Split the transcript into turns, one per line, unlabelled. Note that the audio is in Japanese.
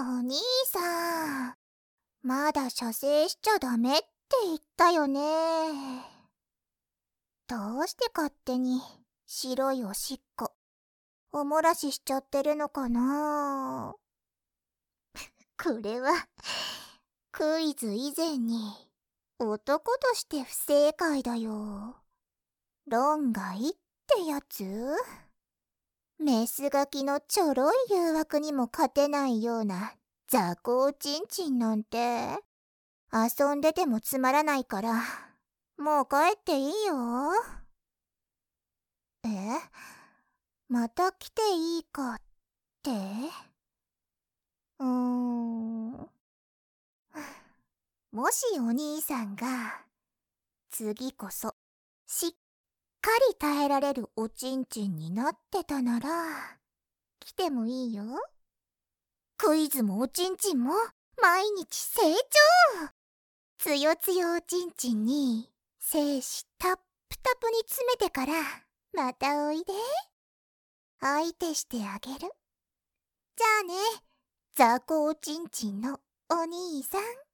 お兄さん、まだ射精しちゃダメって言ったよね。どうして勝手に白いおしっこお漏らししちゃってるのかな。これはクイズ以前に男として不正解だよ。論外ってやつ？メスガキのちょろい誘惑にも勝てないような雑魚ちんちんなんて遊んでてもつまらないからもう帰っていいよ。え？また来ていいかって？もしお兄さんが次こそしっかり耐えられるおちんちんになってたなら来てもいいよ。クイズもおちんちんも毎日成長。つよつよおちんちんに精子たっぷたぷに詰めてからまたおいで。相手してあげる。じゃあね、雑魚おちんちんのお兄さん。